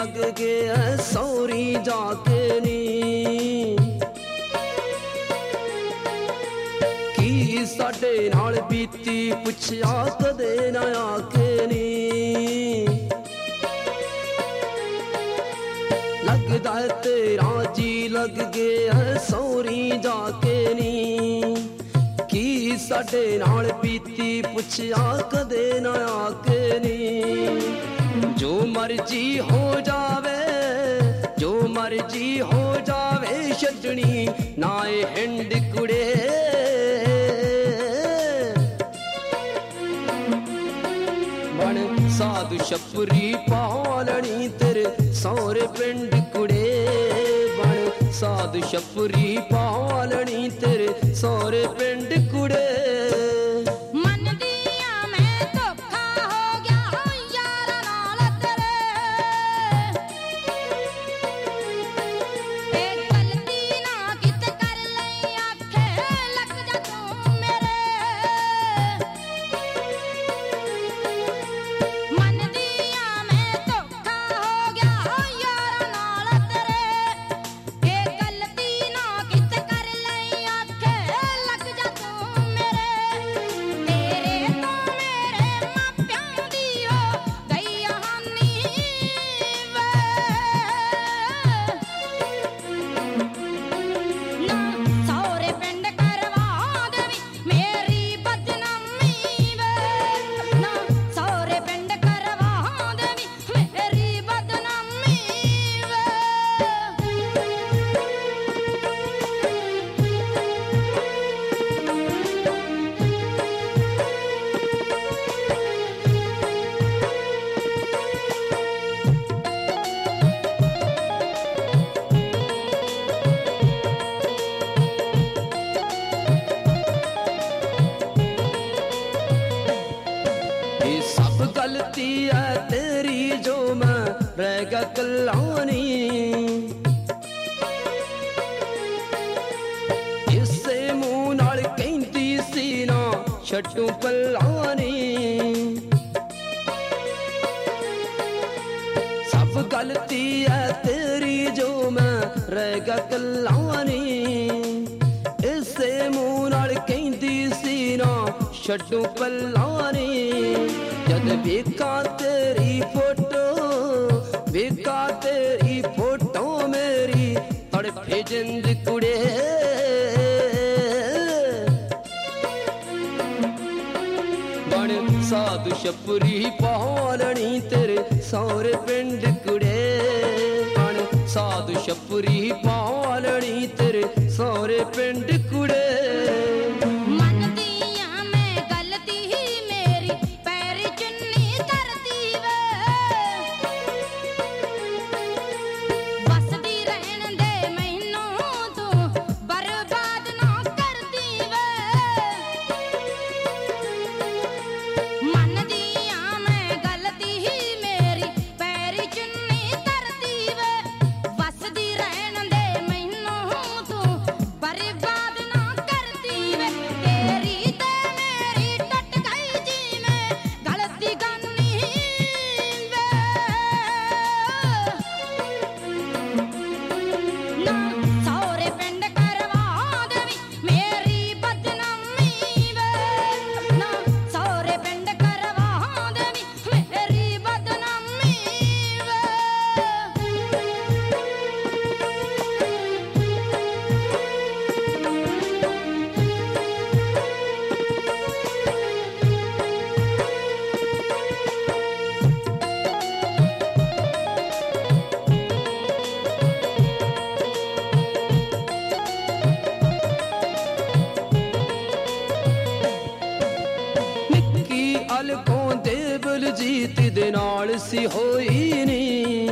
लग गया सौरी जाके नी की साडे नाल बीती पुछया कदे ना आके नी लगदा तेरा जी लग गया सौरी जाके नी की साडे नाल बीती पुछया कदे ना आके नी जो मर्जी हो जावे जो मर्जी हो जावे छड्डनी नाए हिंड कुड़े बन साधु छपरी पालनी तेरे सौरे पिंड कुड़े बन साधु छपरी पालनी तेरे सौरे पिंड कुड़े गलती है तेरी जो मैं रह गया कलानी इससे मुंह नाल कहती सी ना छड्डू पलानी सब गलती है तेरी जो मैं रह गया कलानी इससे मुंह नाल कहती सी ना छड्डू पलानी जद बेका तेरी फोटो मेरी तड़फे जिंद कुड़े बन साधु छपरी पालनी तेरे सौरे पिंड कुड़े बन साधु छपरी पालनी तेरे सौरे पिंड कुड़े जीत दे नाल सी होई नी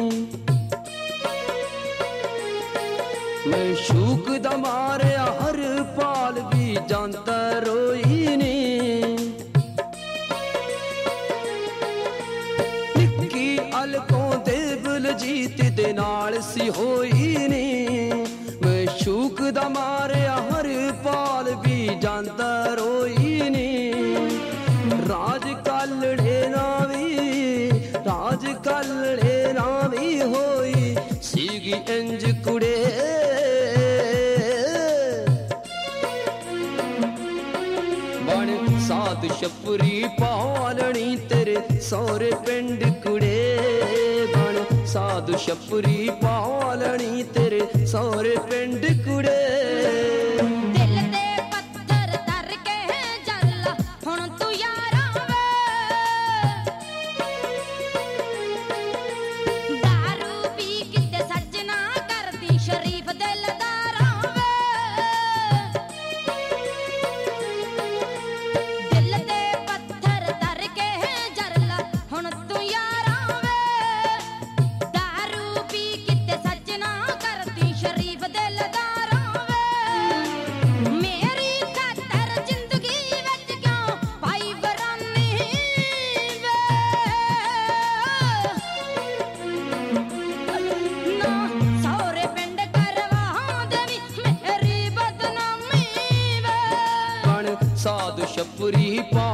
मैं शूक दा मारिया हर पाल भी जानता रोई नी निक्की अलकों दे बलजीत दे नाल सी होई नी मैं शूक दा मारिया हर पाल भी जानता रोई नी राज कलड़े नावी हो ਸਾਧ ਛਪਰੀ ਪਾਲਣੀ ਤੇਰੇ ਸਹੁਰੇ ਪਿੰਡ ਕੁੜੇ ਬਣ ਸਾਧ ਛਪਰੀ ਪਾਲਣੀ ਤੇਰੇ ਸਹੁਰੇ ਪਿੰਡ ਕੁੜੇ ਦਿਲ ਤੇ ਪੱਥਰ ਧਰ ਕੇ ਜਰ ਲਾ ਹੁਣ ਤੂੰ ਯਾਰਾਂ ਵੇ ਦਾਰੂ ਪੀ ਕਿਤੇ ਸੱਜਣਾ ਕਰਦੀ ਸ਼ਰੀਫ ਦਿਲਦਾਰਾਂ ਵੇ ਦਿਲ ਤੇ ਪੱਥਰ ਧਰ ਕੇ ਜਰ ਲਾ ਹੁਣ ਤੂੰ ਯਾਰਾਂ ਵੇ ਦਾਰੂ ਪੀ ਕਿਤੇ ਸੱਜਣਾ ਕਰਦੀ ਸ਼ਰੀਫ ਦਿਲਦਾਰਾਂ ਵੇ ਮੇਰੀ ਖਾਤਰ ਜ਼ਿੰਦਗੀ ਵਿੱਚ ਕਿਉਂ ਪਾਈ ਬਰਾਨੀ ਵੇ ਨਾ ਸਹੁਰੇ ਪਿੰਡ ਕਰਵਾ ਦੇਵੀ ਮੇਰੀ ਬਦਨਾਮੀ ਵੇ ਬਣ ਸਾਧ ਛਪਰੀ